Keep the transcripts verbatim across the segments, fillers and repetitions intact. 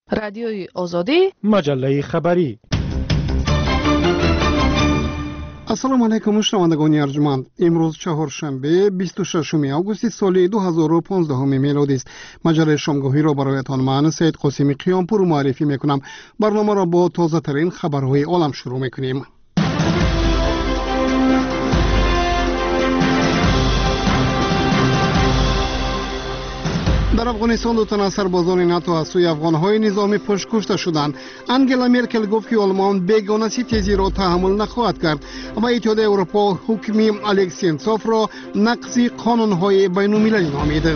رادیوی آزادی، مجله خبری. السلام علیکم شنوندگان ارجمند. امروز چهارشنبه بیست و ششم آگوست سال دو هزار و پانزده میلادی است. مجله شامگاهی را برایتان من سید قاسمی قیامپور معرفی میکنم. برنامه را با تازه ترین خبرهای عالم شروع میکنیم. در افغانستان دو تن از سربازان ناتو از سوی افغانهای نظامی پشت کشته شدند. انگلا مرکل گفت که آلمان بیگانه ستیزی را تحمل نخواهد کرد و اتحادیه اروپا حکم الکس سنتسوف را نقض قانونهای بین المللی نامید.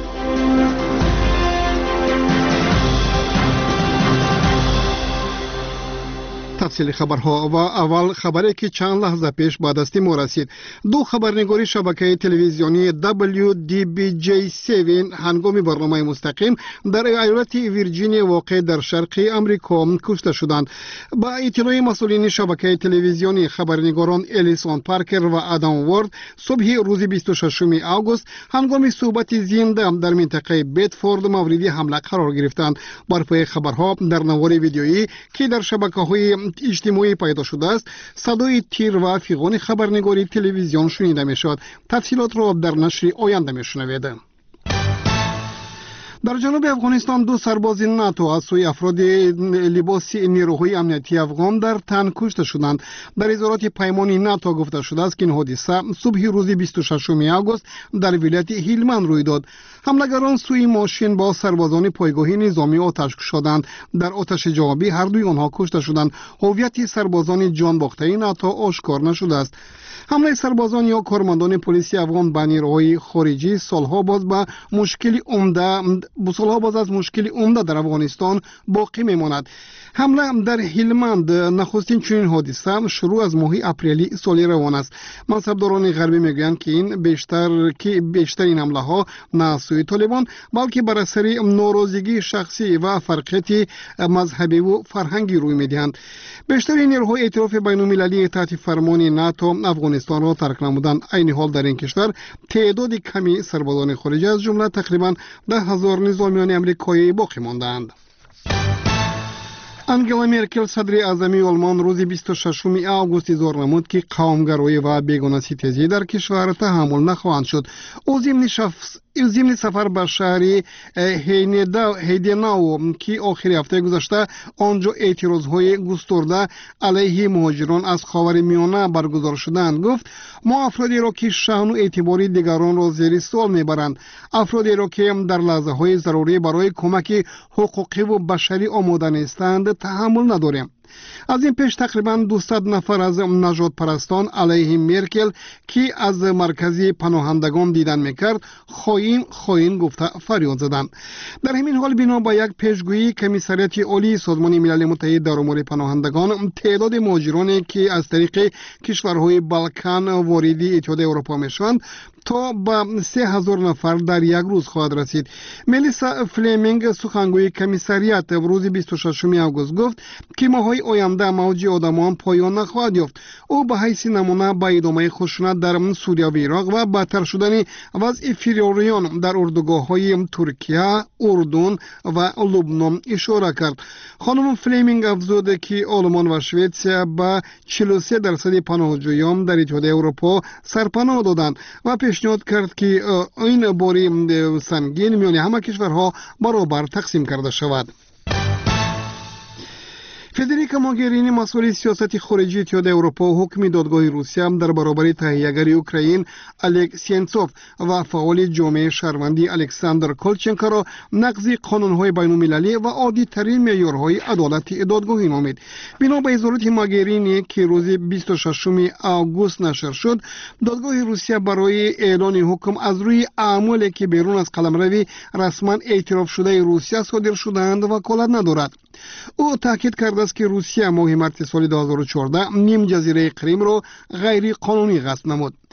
تفصیل خبرها و اول خبری که چند لحظه پیش به دست ما رسید. دو خبرنگاری شبکه تلویزیونی دبلیو دی بی جی هفت هنگام برنامه مستقیم در ایالت ویرجینیا واقع در شرق امریکا کشته شدند. با اطلاع مسئولین شبکه تلویزیونی، خبرنگاران الیسون پارکر و آدم وارد صبح روز بیست و ششم آگوست هنگام صحبت زنده در منطقه بیتفورد مورد حمله قرار گرفتند. بر پای خبرها در نوار ویدیویی که در شبکه‌های اجتماعی پیدا شده است، صدای تیر و فیغان خبرنگاری تلویزیون شنیده می شود. تفصیلات را در نشر آینده می شنوید. در جنوب افغانستان دو سرباز ناتو از سوی افراد لباسی نیروهای امنیتی افغان در تن کشته شدند. در اظهارات پیمان ناتو گفته شده است که این حادثه صبح روز بیست و ششم آگوست در ولایت هلمند روی داد. حملگران سوی ماشین با سربازان پایگاه نظامی آتش کشیدند. در آتش جوابی هر دوی آنها کشته شدند. هویت سربازان جان باخته ناتو آشکار نشده است. حمله سربازان یا کارمندان پلیس افغان به نیروهای خارجی سالها باز با مشکل عمده سالها باز از مشکل عمده در افغانستان باقی میماند. حمله در هلمند نخستین چنین حادثه شروع از ماه اپریل سال روان است. منصبداران غربی میگویند که این بیشتر که بیشتر این حمله ها نه سوی طالبان بلکه بر اثر ناراضگی شخصی و فرقیت مذهبی و فرهنگی روی میدهند. بیشتر نیروهای ائتلاف بین المللی تحت فرمان ناتو افغانستان را ترک نمودند. عین حال در این کشور تعداد کمی سربازان خارجی از جمله تقریبا ده هزار نظامیان امریکایی باقی ماندند. انگلا مرکل صدر اعظم آلمان روز بیست و ششم آگوست اظهار نمود که قومگرایی و بیگانه ستیزی در کشور تحمل نخواهند شد. او ضمن شخص ضمن سفر به شهر هیدناو که آخر هفته گذشته آنجا اعتراضهای گسترده علیه مهاجران از خاورمیانه برگزار شدند گفت: ما افرادی را که شأن و اعتبار دیگران را زیر سوال میبرند، افرادی را که در لحظه های ضروری برای کمک حقوقی و بشری آماده نیستند تحمل نداریم. از این پیش تقریبا دویست نفر از نژاد پرستان علیه مرکل که از مرکزی پناهندگان دیدن میکرد خائن خائن گفته فریاد زدند. در همین حال بنا به یک پیشگویی کمیسریت عالی سازمان ملل متحد در امور پناهندگان، تعداد مهاجرانی که از طریق کشورهای بالکان وارد اتحادیه اروپا میشوند تا به سه هزار نفر در یک روز خواهد رسید. ملیسا فلیمینگ سخنگوی کمیسریت روز بیست و ششم آگوست گفت که ماهای آینده موج آدمان پایان نخواهد یافت. او به حیث نمونه به ادامه خشونت در سوریه و عراق و بدتر شدن وضع فیروریان در اردوگاه‌های ترکیه، اردن و لبنان اشاره کرد. خانم فلیمینگ افزود که آلمان و سوئیسرا به چهل و سه درصد پناهجویان در اتحادیه اروپا سرپناه دادند و پیشنهاد کرد که این باری سنگین میان همه کشورها برابر تقسیم کرده شود. فدریکا موگرینی مسئول سیاست خارجی اتحادیه اروپا حکم دادگاه روسیه در برابر تهیه‌گر اوکراین الکس سنتسوف و فعال جامعه شهروندی الکساندر کولچنکو را نقض قانون‌های بین‌المللی و عادی‌ترین معیارهای عدالت دادگاهی نامید. بنا به اظهارات موگرینی که روز بیست و ششم آگوست نشر شد، دادگاه روسیه برای اعلان حکم از روی اعمالی که بیرون از قلمرو رسما اعتراف شده روسیه صادر شده‌اند وکالت ندارد. او تاکید کرده است که روسیه ماه مارس سال دو هزار و چهارده نیم جزیره کریم را غیر قانونی غصب نمود.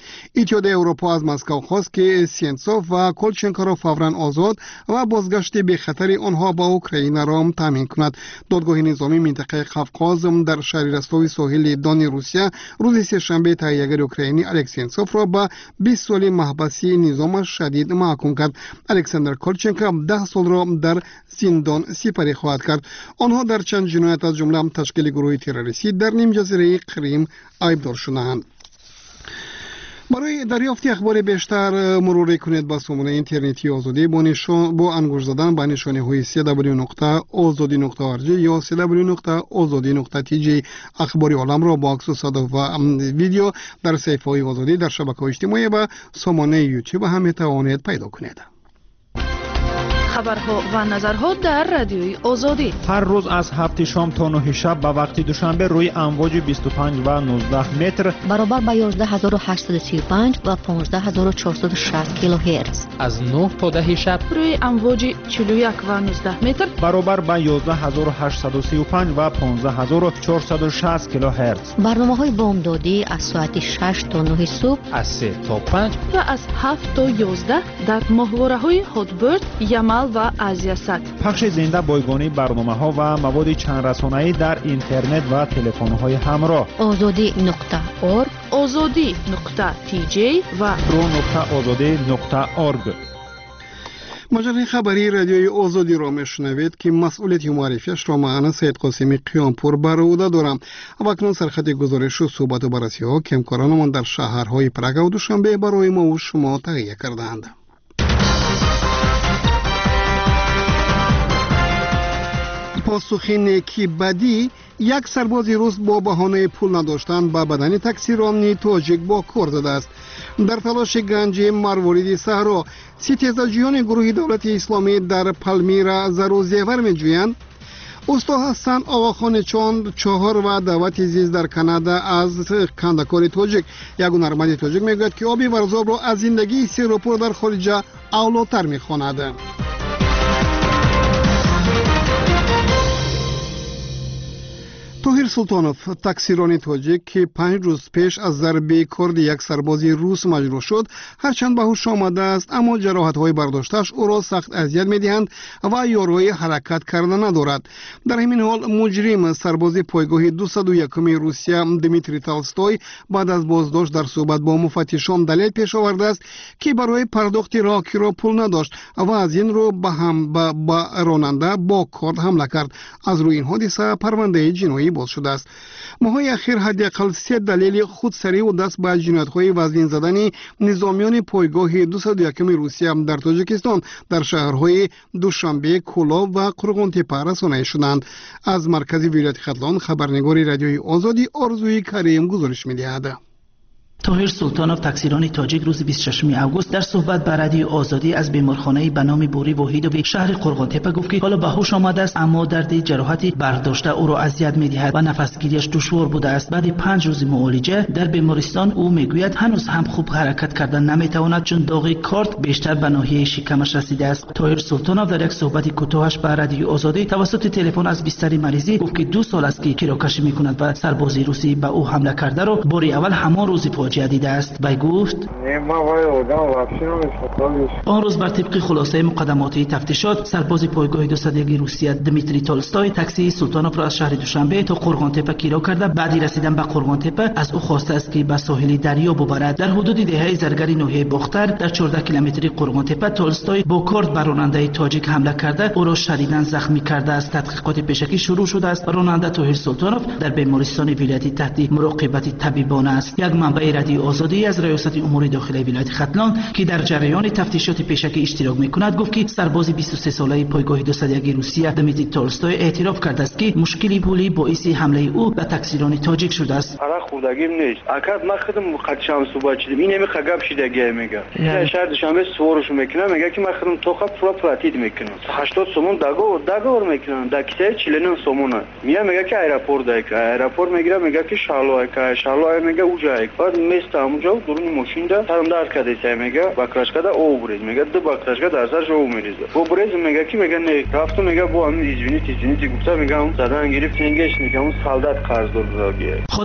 اتحادیه اروپا از مسکو خواست که سنتسوف و کولچنکو را فوراً آزاد و بازگشت به خطر آنها با اوکراین را تامین کند. دادگاه نظامی منطقه قفقاز در شهر رستوی ساحل دان روسیه روز سه‌شنبه تهیه‌گر اوکراینی الکسی سنتسوف را به بیست سال محبسی نظام شدید محکوم کرد. الکساندر کولچنکو ده سال را در زندان سپری خواهد کرد. آنها در چند جنایت از جمله تشکیل گروه تروریستی در نیم جزیره کریم ایبدار شدند. برای دریافت اخبار بیشتر مرور کنید با سامانه اینترنتی آزادی با نشان با انگشت زدن به نشانه های سی دبلیو نقطه آزادی نقطه آر جی یا سی دبلیو نقطه آزادی نقطه تی جی. اخبار عالم را با عکس و صدا و ویدیو در صفحه های آزادی در شبکه‌های اجتماعی و سامانه یوتیوب هم میتوانید پیدا کنید. خبرها و نظرها در رادیوی آزادی هر روز از هفت شام تا نه شب به وقت دوشنبه روی امواج بیست و پنج و نوزده متر برابر با یازده هزار و هشتصد و سی و پنج و پانزده هزار و چهارصد و شصت کیلوهرتز از نه تا ده شب روی امواج چهل و یک و نوزده متر برابر با یازده هزار و هشتصد و سی و پنج و پانزده هزار و چهارصد و شصت کیلوهرتز. برنامه‌های بامدادی از ساعت شش تا نه صبح از سه تا پنج و از هفت تا یازده در ماهواره‌های هاتبرد، یمل و آزیاست. پخش زنده بایگانی برنامه‌ها و مواد چند رسانه‌ای در اینترنت و تلفن‌های همراه. آزادی نقطه اورگ، آزادی نقطه تی جی و پرو نقطه آزادی نقطه اورگ. مجله خبری رادیوی آزادی را میشنوید که مسئولیت معرفیش را من سید قاسمی قیامپور بر عهده دارم. و اکنون سرخط گزارش و صحبت و بررسی ها که همکارانمان در شهرهای پراگ و دوشنبه برای ما و شما تهیه کردند. پاسخ نیکی بدی یک سرباز روس با بهانه پول نداشتن به بدن تکثیرانی تاجیک با کار زده است. در تلاش گنج مروارید صحرا ستیزجویان گروه دولت اسلامی در پالمیرا زر و زیور می‌جویند. استا حسن آقاخان چاند چهار و دعوت زیست در کانادا از کندکار تاجیک. یک هنرمند تاجیک میگوید که آبی ورزاب را از زندگی سیروپور در خارج اولاتر می‌خواند. طاهر سلطانوف تکثیرانی تاجیک که پنج روز پیش از ضربه کرد یک سرباز روس مجروح شد هرچند به هوش آمده است اما جراحت‌های برداشتش او را سخت اذیت می‌دهند و یاروی حرکت کردن ندارد. در همین حال مجرم سرباز پایگاه دویست و یک روسیه دمیتری تالستوی بعد از بازداشت در صحبت با مفتشان دلیل پیش آورده است که برای پرداخت راکی را پول نداشت و از این رو به هم به با راننده با کارد حمله کرد. از روی این حادثه پرونده جنایی باز شده است. ماهای اخیر حداقل سه دلیل خودسری و دست به جنایت‌های وزین زدن نظامیان پایگاه دویست و یک روسیه در تاجیکستان در شهرهای دوشنبه، کولاب و قرغن‌تپه رسانده شدند. از مرکز ولایت ختلان خبرنگار رادیوی آزادی آرزوی کریم گزارش می‌دهد. طاهر سلطانوف تکثیرانی تاجیک روز بیست و ششم آگوست در صحبت با رادیو آزادی از بیمارخانه به نام بوری وحیدوی شهر قرغن‌تپه گفت که حالا به هوش آمده است اما درد جراحتی برداشته او را اذیت می‌دهد و نفسگیریش دشوار بوده است. بعد پنج روز معالجه در بیمارستان او میگوید هنوز هم خوب حرکت کردن نمیتواند چون داغ کارد بیشتر به ناحیه شکمش رسیده است. طاهر سلطانوف در یک صحبت کوتاهش با رادیو آزادی توسط تلفن از بستر مریضی گفت که دو سال است که کراکشی می‌کند و سرباز روسی به او حمله کرده را بار اول همان روز جدید است. وی گفت آن روز بر طبق خلاصه مقدماتی تفتیشات سرباز پایگاه دویست و یک روسیه دمیتری تالستوی تاکسی سلطانوف را از شهر دوشنبه تا قرغن‌تپه کیرا کرده. بعدی رسیدن به قرغن‌تپه از او خواسته است که به ساحل دریا ببرد. در حدود دهه زرگری ناحیه باختر در چهارده کیلومتری قرغن‌تپه تالستوی با کارد بر راننده تاجیک حمله کرده او را شدیداً زخمی کرده است. تحقیقات پیشکی شروع شده است و راننده طاهر سلطانوف در بیمارستان ولایتی تحت مراقبت طبیبانه است. یک منبع رادیو آزادی از ریاست امور داخلی ولایت ختلان که در جریان تفتیشات پیشکی اشتراک میکند گفت که سرباز بیست و سه ساله پایگاه دویست و یک روسیه دمیتری تالستوی اعتراف کرده است که مشکلی پولی باعث حمله او به تکثیران تاجیک شده است. آره خودگیم نیست. اکد ما خودم خط شام صبح چیدیم. این نمی خگاب شیدگی میگه. نه شاید دوشنبه سوارش میکنه میگه که ما خودم تو خط پرو پراتید میکنم. هشتاد سومون داگو داگور میکنم. دکته چلنن سومونه. میگه میگه که ایرپورت دایک. ایرپورت میگه میگه که شالوای که شالوای میگه اوجای. بعد میست همونجا درون ماشین ده ترم دار کده سه میگه باکراشکا ده او برید میگه دو باکراشکا در سرش او میریزه. او برید میگه کی میگه نه رفت میگه با همین ایزوینی تیزینی گفته میگه اون زدن گرفت نگهش میگه اون سالدات قرض داد. خادم پلیس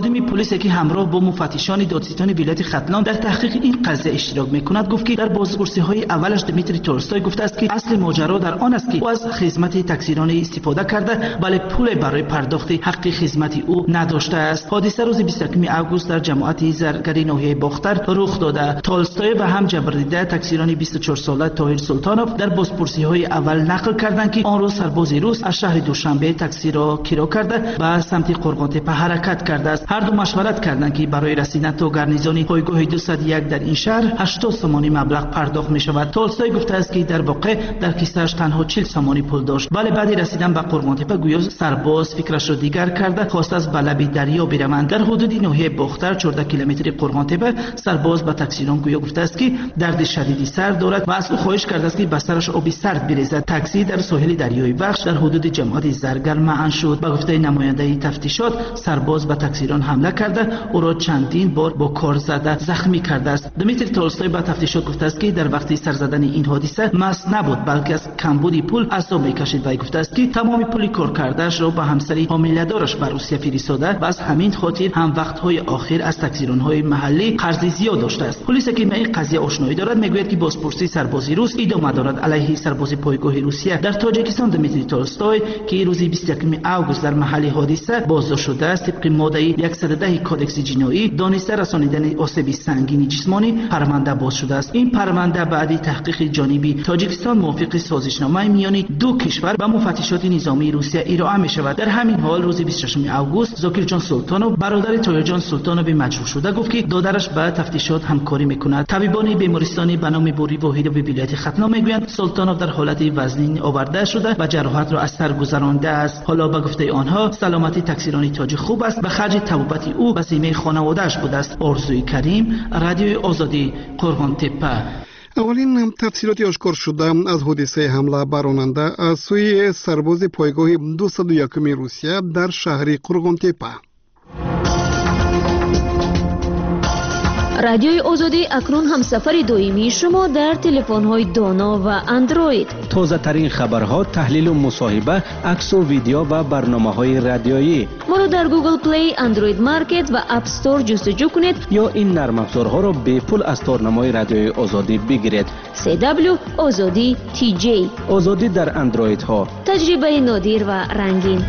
پلیس که همراه با مفتشان دادستان ولایت ختلان در تحقیق این قضیه اشتراک میکند گفت که در بازپرسی های اولش دمیتری تولستوی گفته است که اصل ماجرا در آن است که او از خدمت تاکسیرانی استفاده کرده ولی پول برای پرداخت حق خدمت او نداشته است. حادثه روز بیست و یک آگوست در جماعت زرگری ناحیه باختر رخ داده. تولستوی و هم جبردیده تاکسیرانی بیست و چهار ساله طاهر سلطانوف در بازپرسی های اول نقل کردند که آن روز سرباز روس از شهر دوشنبه تاکسی را کرایه کرده و سمت قرغانتپه حرکت کرده است. هر دو مشورت کردند که برای رسیدن تا گارنیزون پایگاه دویست و یک در این شهر هشتاد سومانی مبلغ پرداخت می شود. تولستوی گفته است که در واقع در کیسه‌اش تنها چهل سومانی پول داشت ولی بعد رسیدن به قرغانتپه گویا سرباز فکرش را دیگر کرده خواست از بلب دریا بروند. در حدود ناحیه باختر چهارده کیلومتری قرغانتپه سرباز به تاکسیران گویا گفته است که درد شدیدی سر دارد و از او خواهش کرده است که به سرش آبی سرد بریزد. تاکسی در ساحل دریای وخش در حدود جماعت زرگر معن شد. به گفته نماینده تفتیشات سرباز به تاکسیران حمله کرده او را چندین بار با کار زده زخمی کرده است. دمیتری تولستوی به تفتیشات گفته است که در وقتی سر زدن این حادثه مست نبود بلکه از کمبود پول عذاب میکشید و گفته است که تمام پول کار کردهش را به همسری حامله دارش به روسیه فرستاده و از همین خاطر هم وقت‌های آخر از تاکسیران‌های محلی قرض زیاد داشته است. پلیس که به این قضیه آشنایی دارد میگوید که بازپرسی سربازی روس ادامه دارد علیه سرباز پایگاه روسیه در تاجیکستان. دمیتری تولستوی که روز بیست و یک آگوست در محل حادثه بازداشت شده است طبق ماده صد و ده کودکس جنایی دانسته رسانیدن آسیب سنگین جسمانی پرونده باز شده است. این پرونده بعد تحقیق جانبی تاجیکستان موافق سازشنامه میان دو کشور با مفتشات نظامی روسیه ارائه می شود. در همین حال روز بیست و شش آگوست زاکیر جان سلطانوف برادر طاهر جان سلطانوف مجروح شده گفت که دادرش با تفتیشات همکاری میکند. طبیبان بیمارستانی به نام بوری واحد و ولایت ختلان میگویند سلطانوف در حالت وزنی آورده شده و جراحت را از سر گذرانده است. حالا به گفته آنها سلامتی تاکسیرانی تاجیک خوب است. به خرج طبابت او و سیمه خانواده‌اش بوده است. آرزوی کریم، رادیوی آزادی، قرغانتپه. اولین تفصیلات آشکار شده از حادثه حمله بر راننده از سوی سرباز پایگاه دویست و یک روسیه در شهر قرغانتپه. رادیوی آزادی اکنون همسفر دائمی شما در تلفن‌های دانا و اندروید. تازه ترین خبرها، تحلیل و مصاحبه، عکس و ویدیو و برنامه‌های رادیویی. ما را در گوگل پلی، اندروید مارکت و اپ استور جستجو کنید یا این نرم افزارها را به پول از تارنمای رادیوی آزادی بگیرید. سی دبلیو آزادی تی جی. آزادی در اندروید ها. تجربه نادر و رنگین.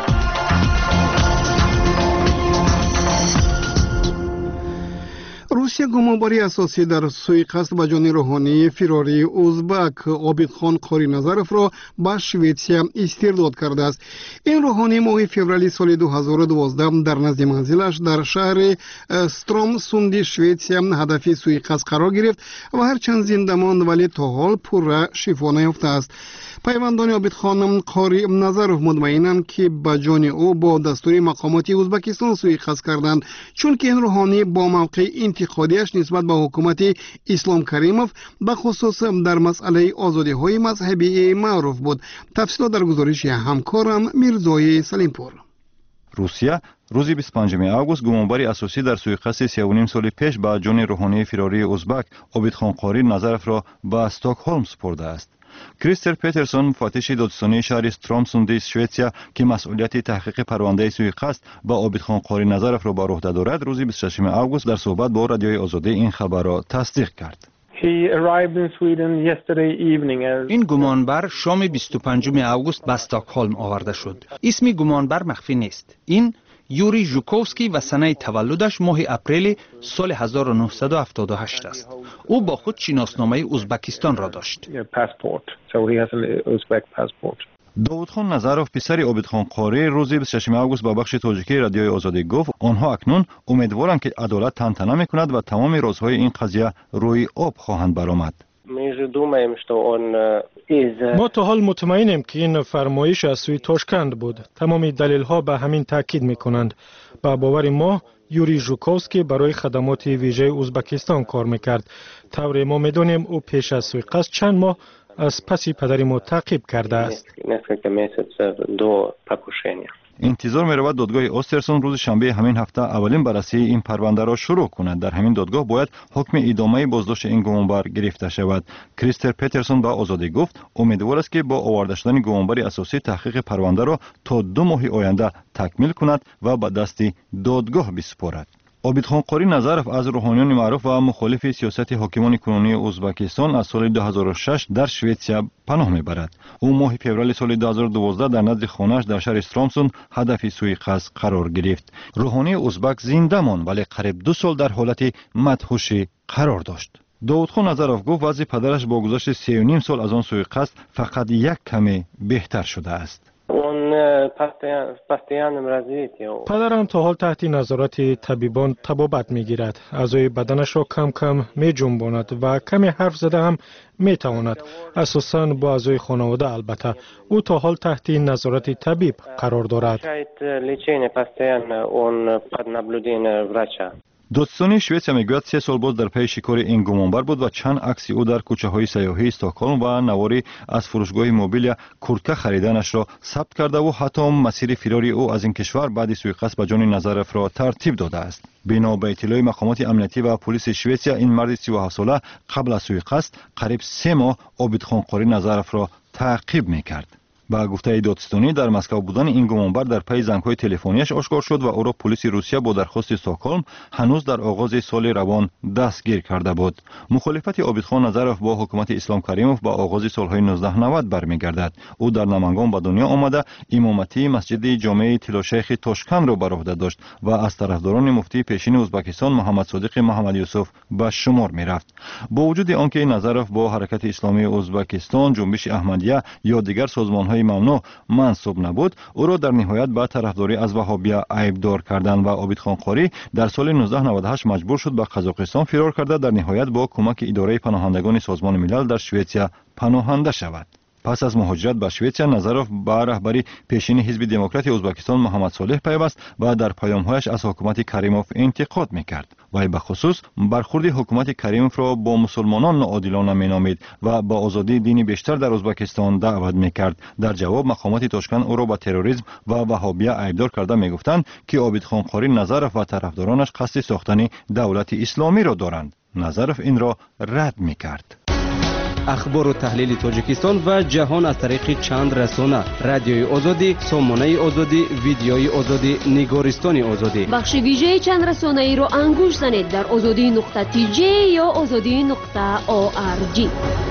روسیه گمانباری اساسی در سوی قصد به جان روحانی فراری ازبک عابدخان قاری نظرف را به شویتسیا استرداد کرده است. این روحانی ماه فوریه سال دو هزار و دوازده در نزد منزلش در شهر استرومسوند شویتسیا هدف سوی قصد قرار گرفت و هرچند زنده ماند ولی تا حال پوره شفا نیافته است. پیوندان عابدخان قاری نظرف مطمئنند که به جان او با دستور مقامات ازبکستان سوی قصد کردند، چون که این روحانی با موقع انتقادیش نسبت به حکومت اسلام کریموف به خصوص در مسئله آزادی های مذهبی معروف بود. تفصیلات در گزارش همکارم میرزای سلیمپور. روسیه روز بیست و پنجم آگوست گمانباری اساسی در سوی قصد سه و نیم سال پیش به جان روحانی فراری ازبک عابدخان قاری نظرف را به استکهلم سپرده است. کریستر پترسون مفتش دادستانی شهر استرومسوند شویتسیا که مسئولیت تحقیق پرونده سوی قصد با عابدخان قاری نظرف را بر عهده دارد روز بیست و ششم آگوست در صحبت با رادیوی آزادی این خبر را تصدیق کرد. این گمانبر شام بیست و پنجم آگوست به استکهلم آورده شد. اسم گمانبر مخفی نیست. این یوری ژوکوفسکی و سنه تولدش ماه اپریل سال هزار و نهصد و هفتاد و هشت است. او با خود شناسنامه ازبکستان را داشت. داودخان نظرف پسر عابدخان قاری روز بیست و ششم آگوست با بخش تاجیکی رادیوی آزادی گفت آنها اکنون امیدوارند که عدالت طنطنه میکند و تمام رازهای این قضیه روی آب خواهند برآمد. ما تا حال مطمئنیم که این فرمایش از سوی تاشکند بود. تمام دلیل ها به همین تاکید میکنند. با باور ما یوری ژوکوفسکی برای خدمات ویژه ازبکستان کار میکرد. طور ما میدونیم او پیش از سوی قصد چند ماه از پسی پدر ما تعقیب کرده است. انتظار می‌رود دادگاه اوسترسون روز شنبه همین هفته اولین بررسی این پرونده را شروع کند. در همین دادگاه باید حکم ادامه بازداشت این گمانبر گرفته شود. کریستر پترسون با آزادی گفت امیدوار است که با آورده شدن گمانبر اساسی تحقیق پرونده را تا دو ماه آینده تکمیل کند و به دست دادگاه بسپارد. عابدخان قاری نظرف از روحانیان معروف و مخالف سیاست حاکمان کنونی ازبکستان از سال دو هزار و شش در شوئدیا پناه میبرد. او ماه فوریه سال دو هزار و دوازده در نزد خانه‌اش در شهر استرامسون هدف سوءقصد قرار گرفت. روحانی ازبک زنده ماند ولی قریب دو سال در حالت مدهوشی قرار داشت. داودخان نظرف گفت وضع پدرش با گذشت سه و نیم سال از آن سوءقصد فقط یک کمی بهتر شده است. پدرم تا حال تحت نظارت طبیبان طبابت میگیرد. اعضای بدنش را کم کم می جنباند و کمی حرف زده هم می تواند. اساساً با اعضای خانواده البته. او تا حال تحت نظارت طبیب قرار دارد. دادستانی شوئدیا میگوید سه سال باز در پی شکار این گمانبر بود و چند عکس او در کوچه های سیاحی استکهلم و نواری از فروشگاه موبیلیا کورتکه خریدنش را ثبت کرده و حتی مسیر فراری او از این کشور بعد سوءقصد به جان نظرف را ترتیب داده است. بنا به اطلاع مقامات امنیتی و پلیس شوئدیا این مرد سی و هفت ساله قبل از سوءقصد قریب سه ماه عابدخان قاری نظرف را تعقیب میکرد. با گفته دادستانی در مسکو بودن این گمانبر در پی زنگ‌های تلفنیش آشکار شد و او را پلیس روسیه با درخواست استکهلم هنوز در آغاز سال روان دستگیر کرده بود. مخالفت عابدخان نظرف با حکومت اسلام کریموف با آغاز سالهای نوزده نود برمیگردد. او در نمنگان به دنیا آمده امامتی مسجد جامع طلاشیخ تاشکند را بر عهده داشت و از طرفداران مفتی پیشین ازبکستان محمد صادق محمد یوسف به شمار میرفت. با وجود آنکه نظرف با حرکت اسلامی ازبکستان، جنبش احمدیه یا دیگر سازمان‌های ممنوع منسوب نبود، او را در نهایت به طرفداری از وهابیه عیبدار کردند و عابدخان قاری در سال نوزده نود و هشت مجبور شد به قزاقستان فرار کرده در نهایت با کمک اداره پناهندگان سازمان ملل در شوئدیا پناهنده شود. پس از مهاجرت به شوئدیا نظرف به رهبری پیشین حزب دموکرات ازبکستان محمد صالح پیوست و در پیام‌هایش از حکومت کریموف انتقاد می‌کرد. وی به خصوص برخورد حکومت کریموف را با مسلمانان ناعادلانه می‌نامید و با آزادی دینی بیشتر در ازبکستان دعوت می‌کرد. در جواب مقامات تاشکند او را به تروریسم و وهابیه عیبدار کرده می‌گفتند که عابدخان قاری نظرف و طرفدارانش قصد ساختن دولت اسلامی را دارند. نظرف این را رد می‌کرد. اخبار و تحلیل تاجیکستان و جهان از طریق چند رسانه: رادیوی آزادی، سامانه آزادی، ویدیوی آزادی، نگارستان آزادی. بخش ویژه چند رسانه ای را انگوش زنید در آزادی نقطه تی جی یا آزادی نقطه او آر جی.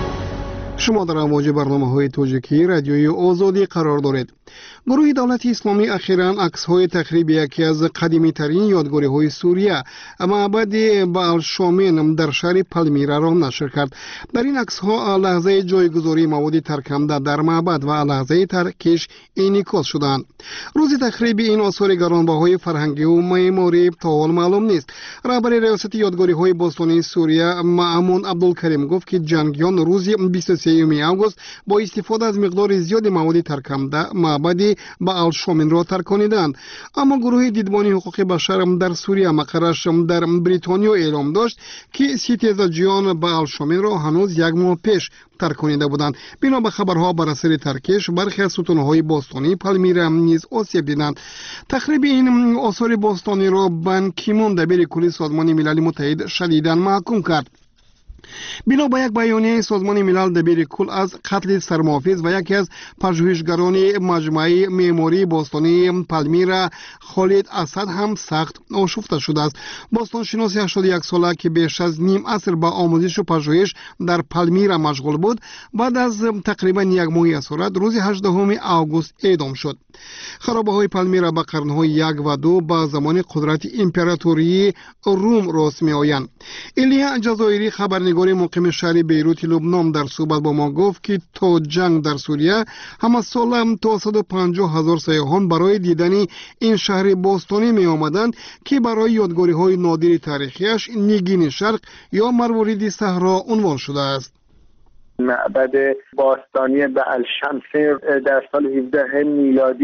شما در امواج برنامه‌های تاجیکی رادیوی آزادی قرار دارید. گروه دولت اسلامی اخیراً عکس‌های تخریب یکی از قدیمی‌ترین یادگاری‌های سوریه، معبد بألشامین در شهر پالمیرا را نشر کرد. در این عکس‌ها لحظه جایگذاری مواد ترک‌کننده در معبد و لحظه ترکش انعکاس شدند. روز تخریب این آثار گرانبهای فرهنگی و معماری تا حال معلوم نیست. رهبر ریاست یادگاری‌های باستانی سوریه مأمون عبدالکریم گفت که جنگیان روز بیست و سوم آگوست با استفاده از مقدار زیاد مواد ترک‌کننده معبد بألشامین را ترکاندند. اما گروه دیدبانی حقوق بشر در سوریه مقرش در بریتانیا اعلام داشت که ستیزجویان بألشامین را هنوز یک ماه پیش ترکانیده بودند. بنا به خبرها بر اثر ترکش برخی از ستونهای باستانی پالمیرا نیز آسیب دیدند. تخریب این آثار باستانی را بان کی مون دبیر کلی سازمان ملل متحد شدیداً محکوم کرد. بنا به یک بیانیه سازمان ملل دبیر کل از قتل سرمحافظ و یکی از پژوهشگران مجمع معماری باستانی پالمیرا خالد اسد هم سخت آشفته شده است. باستانشناس هشتاد و یک ساله که بیش از نیم عصر با آموزش و پژوهش در پالمیرا مشغول بود، بعد از تقریبا یک ماه اسارت روز هجدهم آگوست اعدام شد. خرابه‌های پالمیرا با قرن‌های یک و دو با زمان قدرت امپراتوری روم راست می‌آیند. ایلیا جزایری خبرنگار مقیم شهر بیروت لبنان در صحبت با ما گفت که تا جنگ در سوریه همه سال تا صد و پنجاه هزار سیاحان برای دیدن این شهر باستانی می آمدند که برای یادگاری‌های نادر تاریخیش نیگین شرق یا مروارید صحرا عنوان شده است. معبد باستانی بألشمس در سال هفده میلادی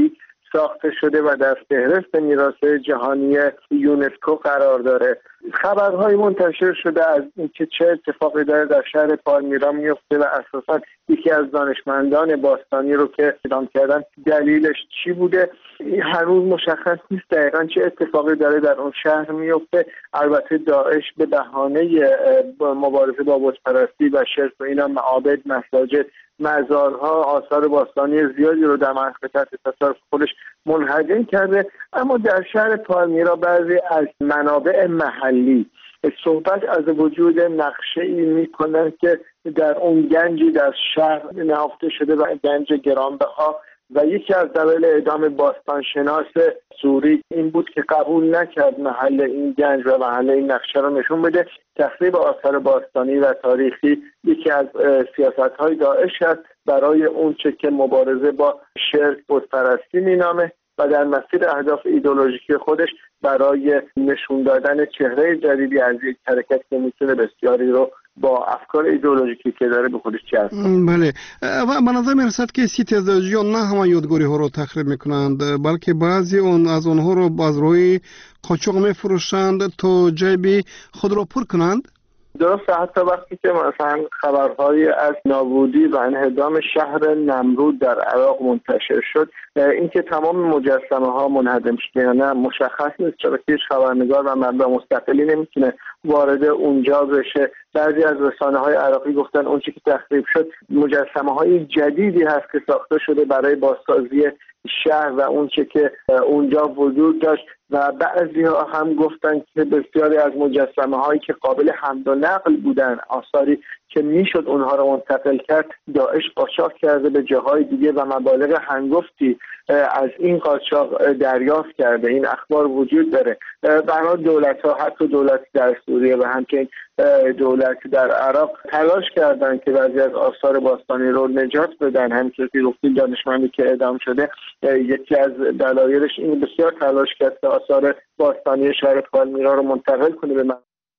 ساخته شده و در فهرست میراث جهانی یونسکو قرار داره. خبرهای منتشر شده از اینکه چه اتفاقی داره در شهر پالمیرا میفته و اساسا یکی از دانشمندان باستانی رو که اعدام کردن دلیلش چی بوده هنوز مشخص نیست دقیقاً چه اتفاقی داره در اون شهر میفته. البته داعش به بهانه مبارزه با بت‌پرستی و شرک و اینا معابد، مساجد، مزارها، آثار باستانی زیادی رو در منطقه تحت تصرف خودش منهدم کرده. اما در شهر پالمیرا بعضی از منابع محلی صحبت از وجود نقشه‌ای می‌کنند که در اون گنجی در شهر نهفته شده و گنج گرانبها و یکی از دلایل اعدام باستانشناس سوری این بود که قبول نکرد محل این گنج و محل این نقشه رو نشون بده. تخریب آثار باستانی و تاریخی یکی از سیاست‌های داعش است برای اون چه که مبارزه با شرک بت‌پرستی مینامه و در مسیر اهداف ایدئولوژیکی خودش برای نشون دادن چهره جدیدی از یک حرکت که میتونه بسیاری رو با افکار ایدئولوژیکی که داره به خودش جذب. بله و به نظر میرسد که سیتیزاجیان نه همه یادگاری ها رو تخریب میکنند بلکه بعضی اون از اونها رو از روی قاچاق میفروشند تا جیب خود رو پر کنند. درسته، حتی وقتی که مثلا خبرهای از نابودی و انهدام شهر نمرود در عراق منتشر شد اینکه تمام مجسمه ها منهدم شده یا نه مشخص نیست، چرا که هیچ خبرنگار و منبع مستقلی نمیتونه وارد اونجا بشه. بعضی از رسانه های عراقی گفتن اون چیزی که تخریب شد مجسمه های جدیدی هست که ساخته شده برای بازسازی شهر و اون چه که اونجا وجود داشت و بعضی ها هم گفتن که بسیاری از مجسمه هایی که قابل حمل و نقل بودن، آثاری که میشد اونها رو منتقل کرد، داعش قاچاق کرده به جاهای دیگه و مبالغ هنگفتی از این قاچاق دریافت کرده. این اخبار وجود داره. برای دولت ها، حتی دولت در سوریه و همچنین دولت در عراق تلاش کردن که بعضی از آثار باستانی رو نجات بدن. همینطور که گفتید دانشمندی که اعدام شده یکی از دلایلش این بسیار تلاش کرد که آثار باستانی شهر پالمیرا رو منتقل کنه به من.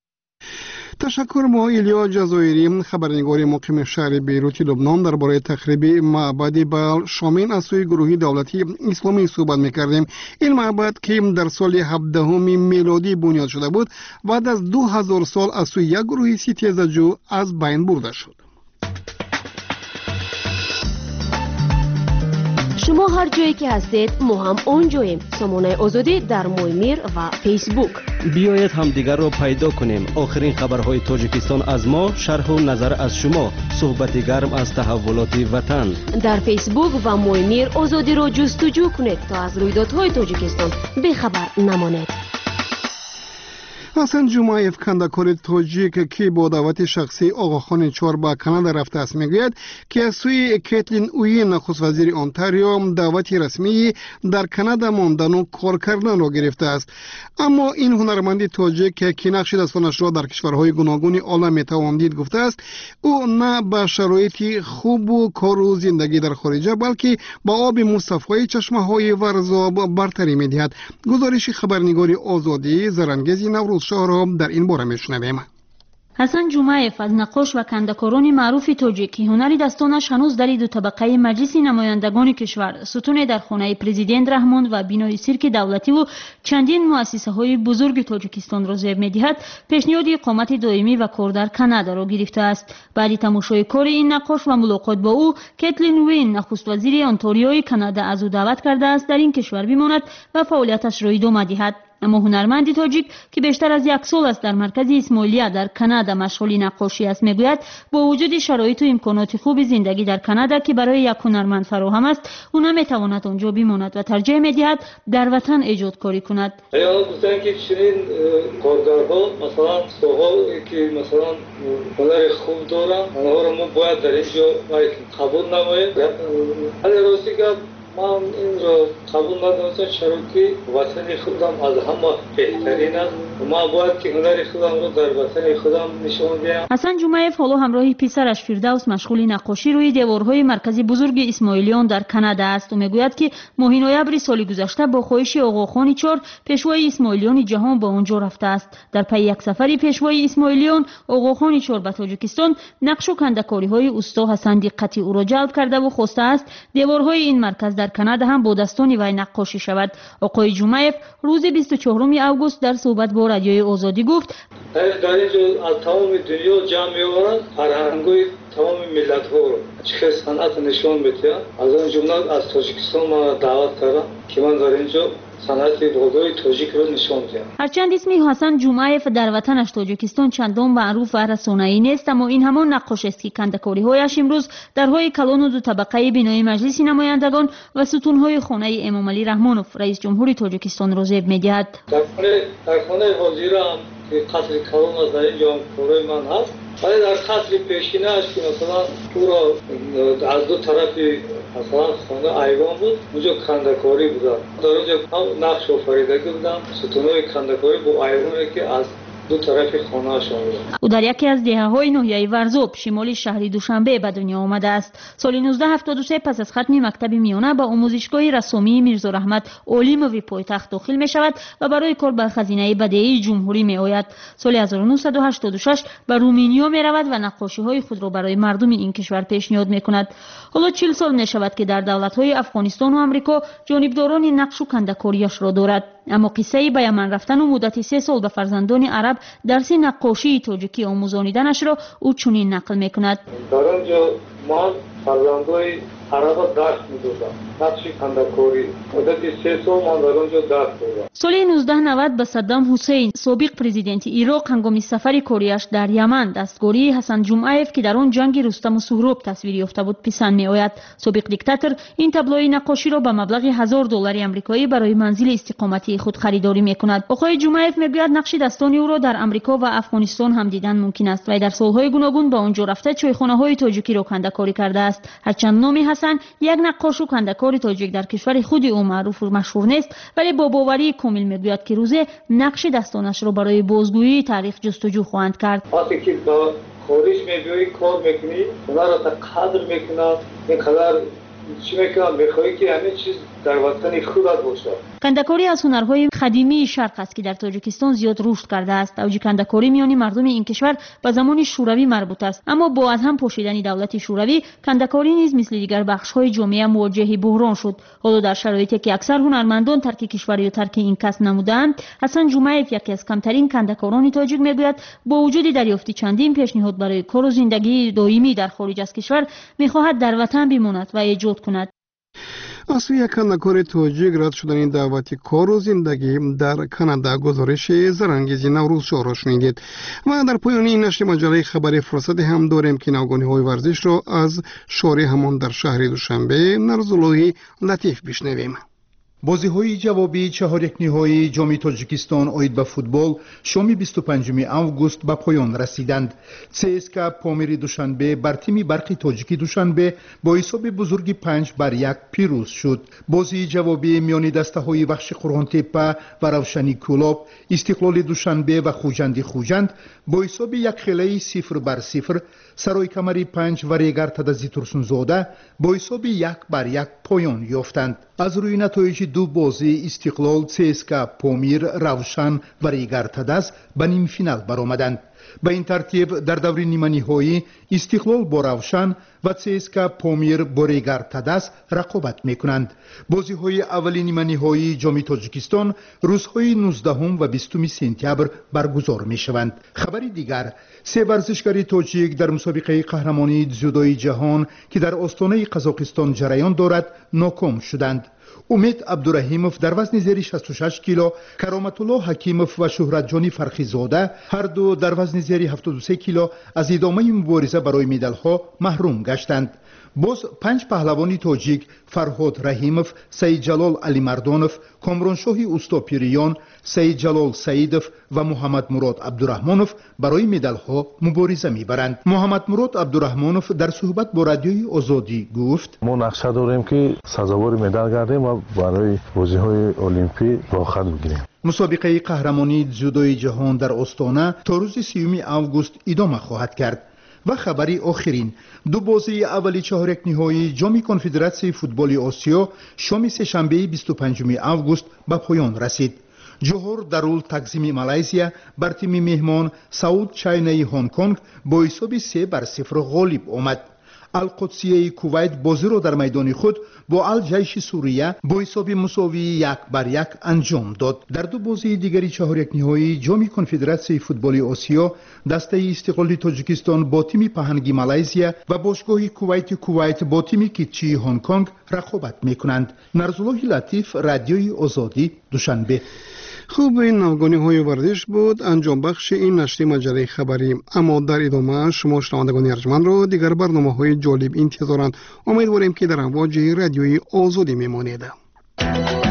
تشکر. ما ایلیا جزایری خبرنگار مقیم شهر بیروت لبنان درباره تخریب معبد بال شامین از سوی گروهی دولتی اسلامی صحبت می‌کردیم. این معبد که در سال هفدهم میلادی بنیاد شده بود بعد از دو هزار سال از سوی یک گروهی ستیزاجو از بین برده شد. شما هر جایی که هستید ما هم اونجاییم. سامانه آزادی در مویمیر و فیسبوک. بیایید همدیگر را پیدا کنیم. آخرین خبرهای تاجیکستان از ما، شرح و نظر از شما، صحبت گرم از تحولات وطن. در فیسبوک و مویمیر آزادی را جستجو کنید تا از رویدادهای تاجیکستان بخبر نمانید. حسن جمعیف کندکار تاجیک که با دعوت شخصی آقاخان چهار به کانادا رفته است میگوید که از سوی کیتلین اوی نخست وزیر اونتاریو دعوت رسمی در کانادا ماندن و کار کردن را گرفته است. اما این هنرمند تاجیک که نقش دستانش را در کشورهای گوناگون عالم میتوان دید گفته است او نه به شرایط خوب و کار و زندگی در خارج بلکه با آب مصفای چشمه های ورزاب برتری میدهد. گزارش خبرنگار آزادی زرنگزی نوروز شاه را در این باره میشنویم. حسن جمعیف از نقاش و کندکاران معروف تاجیکی هنری دستانش هنوز در دو طبقه مجلس نمایندگان کشور، ستون در خانه پرزیدنت رحمان و بینای سیرک دولتی و چندین مؤسسه های بزرگ تاجیکستان را زیب می‌دهد، پیشنهاد اقامت دائمی و کار در کانادا را گرفته است. بعد تماشای کار این نقاش و ملاقات با او، کیتلین وین نخست وزیر انتاریوی کانادا از او دعوت کرده است در این کشور بماند و فعالیتش را ادامه دهد. اما هنرمند تاجیک که بیشتر از یک سال است در مرکز اسماعیلیه در کانادا مشغول نقاشی است میگوید با وجود شرایط و امکانات خوب زندگی در کانادا که برای یک هنرمند فراهم است او نمیتواند آنجا بماند و ترجیح میدهد در وطن ایجاد کاری کند. اینا گفتن که چنین کارگرها مثلا سوها که مثلا هنر خوب دارن اونها رو ما باید در اینجا قبول نماییم. ولی راستی که من این را قبول ندارم چرا که وطن خودم از همه بهترین است و ما باید که هنر خودم را در وطن خودم نشان دهم. حسن جمعیف حالا همراه پسرش فردوس مشغول نقاشی روی دیوارهای مرکز بزرگ اسماعیلیان در کانادا است و میگوید که ماه نوامبر سال گذشته با خواهش آقاخان چهار پیشوای اسماعیلیان جهان به آنجا رفته است. در پی یک سفر پیشوای اسماعیلیان آقاخان چهار به تاجیکستان نقش و کندکاری‌های اوستا حسن دقتی او را جلب کرده و خواسته است دیوارهای این مرکز در کانادا هم با دستان وی نقاشی شود. آقای جمعیف روز بیست و چهارم آگوست در صحبت با رادیوی آزادی گفت در اینجا از تمام دنیا جمع می‌آورند فرهنگ‌های تمام ملت‌ها رو چه صنعت نشان می‌دهند. از اون جمله از تاجیکستان ما دعوت کردم که من در اینجا صنعت بالای تاجیک رو نشان دهم. هرچند اسمی حسن جمعیف در وطنش تاجیکستان چندان معروف و رسانه‌ای نیست، اما این همان نقاش است که کندکاری‌هایش امروز درهای کلان و دو طبقه بنای مجلس نمایندگان و ستون‌های خانه امامعلی رحمانوف رئیس جمهور تاجیکستان را زیب می‌دهد. در خانه در خانه وزیرم که قصر کلان از در اینجا کارای من هست، ولی در قصر پیشینه‌اش که مثلا پورا از دو طرف مثلا خانه ایوان بود، اونجا کندکاری بود. در اونجا هم نقش آفریدگی بودم، ستون‌های کندکاری با ایوانی که از دو طرف خانه شان بود. او در یکی از دهه‌های ناحیه ورزوب شمالی شهر دوشنبه به دنیا آمده است. سال نوزده هفتاد و سه پس از ختم مکتب میانه به آموزشگاه رسامی میرزا رحمت علیموی پایتخت داخل می شود و برای کار به خزینه بدیهی جمهوری می آید. سال هزار و نهصد و هشتاد و شش به رومانیا می رود و نقاشی های خود را برای مردم این کشور پیشنهاد می کند. حالا چهل سال می شود که در دولت های افغانستان و آمریکا جانبداران نقش و کندکاریش را دارد. اما قصه به یمن رفتن و مدت سه سال به فرزندان عرب درس نقاشی تاجیکی آموزانیدنش را او چنین نقل می کند. در آنجا ما فرزندان عرب درس می‌دادم، نقش کندکاری. مدت سه سال من در آنجا درس دادم. سال نوزده نود به صدام حسین سابق پرزیدنت عراق هنگام سفر کاریش در یمن دستگاری حسن جمعیف که در آن جنگ رستم و سهراب تصویر یافته بود پسند می‌آید. سابق دیکتاتور این تابلوی نقاشی را به مبلغ هزار دلار آمریکایی برای منزل استقامتی خود خریداری می‌کند. آقای جمعیف می‌گوید نقش دستانی او را در آمریکا و افغانستان هم دیدن ممکن است و در سال‌های گوناگون به آنجا رفته چایخانه‌های تاجیکی را کندکاری کرده است. هرچند نام حسن یک نقاش و کندکار تاجیک در کشور خود او معروف و مشهور نیست، ولی با باوری کامل میگوید که روزه نقش دستانش را برای بازگویی تاریخ جستجو خواهند کرد. وقتی که با خارج می‌بینی کار می‌کنی، اونا را قدر می‌کنند، اینقدر چی می‌کنند می‌خواهی که همه چیز در وطن خودت باشه. کندکاری از هنرهای قدیمی شرق است که در تاجیکستان زیاد رشد کرده است. اوج کندکاری میان مردم این کشور به زمان شوروی مربوط است، اما با از هم پاشیدن دولت شوروی کندکاری نیز مثل دیگر بخش‌های جامعه مواجه بحران شد. حالا در شرایطی که اکثر هنرمندان ترک کشور یا ترک این کسب نمودند، حسن جمعیف یکی از کمترین کندکاران تاجیک میگوید با وجود دریافت چندین پیشنهاد برای کار و زندگی دائمی در خارج از کشور می‌خواهد در وطن بماند و ایجاد کند. از سوی کندکار تاجیک رد شدن دعوت کار و زندگی در کانادا گزارش زرانگیزی نوروز شو را شنیدید و در پایان این نشر مجله خبر فرصت هم داریم که نوگانی‌های ورزش را از شارع همان در شهر دوشنبه نرزالوی لطیف بشنویم. بازی‌های جوابی چهار یک نهایی جام تاجیکستان اوید به فوتبال شام بیست و پنجم آگوست به پایان رسیدند. سی اس کے پامیر دوشنبه بر تیم برق تاجیکی دوشنبه با حساب بزرگی پنج بر یک پیروز شد. بازی جوابی میان دسته‌های وحش قرغانتپه و روشنی کلاب، استقلال دوشنبه و خوجند خوجند با حساب یک خیلی صفر بر صفر، سرای کمری پنج و ریگر تدزی ترسونزاده با حساب یک بر یک پایان یافتند. از روی نتایج دو بازی استقلال، سی اس کے پامیر، روشن و ریگر تدز به نیم فینال برآمدند. به این ترتیب در دور نیمه نهایی استقلال با روشن و سی اس کے پامیر با ریگر تدز رقابت میکنند. بازی های اولی نیمه نهایی جام تاجیکستان روزهای نوزدهم و بیستم سپتامبر برگزار می شوند. خبری دیگر، سه ورزشکار تاجیک در مسابقه قهرمانی дзیودوی جهان که در آستانه قزاقستان جریان دارد ناکام شدند. امید عبدالرحیموف در وزن زیر شصت و شش کیلو، کرامت الله حکیموف و شهرت جانی فرخیزاده هر دو در وزن زیر هفتاد و سه کیلو از ادامه مبارزه برای مدال ها محروم گشتند. باز پنج پهلوانی تاجیک فرهاد رحیموف، سید جلال علی مردانوف، کامرانشاه اوستاپیریان، سید جلال سعیدوف و محمد مراد عبدالرحمانوف برای مدال ها مبارزه میبرند. محمد مراد عبدالرحمانوف در صحبت با رادیوی آزادی گفت: ما نقشه داریم که سزاوار مدال گردیم و برای بازی های المپی راه خط بگیریم. مسابقه قهرمانی дзیودوی جهان در آستانه تا روز سیوم آگوست ادامه خواهد کرد. و خبری آخرین، دو بازی اولی چهار یک نهایی جام کنفدراسیون فوتبال آسیا شام سه‌شنبه بیست و پنجم آگوست به پایان رسید. جوهر درول تقسیم مالزیا بر تیم مهمان سعود چاینای هنگ کنگ با حساب سه بر صفر غالب آمد. القدسیه کویت بازی را در میدان خود با الجیش سوریه با حساب مساوی یک بر یک انجام داد. در دو بازی دیگری چهار یک نهایی جام کنفدراسیون فوتبال آسیا دسته استقلالی تاجیکستان با تیم پهنگی مالزیا و باشگاه کویت کویت با تیم کیتچی هنگ کنگ رقابت میکنند. نرزالله لطیف، رادیوی آزادی، دوشنبه. خوب، این نوگانی های ورزش بود انجام بخش این نشر مجله خبری. اما در ادامه شما شنوندگان ارجمند را دیگر برنامه های جالب انتظارند. امیدواریم که در امواج رادیوی آزادی میمانید.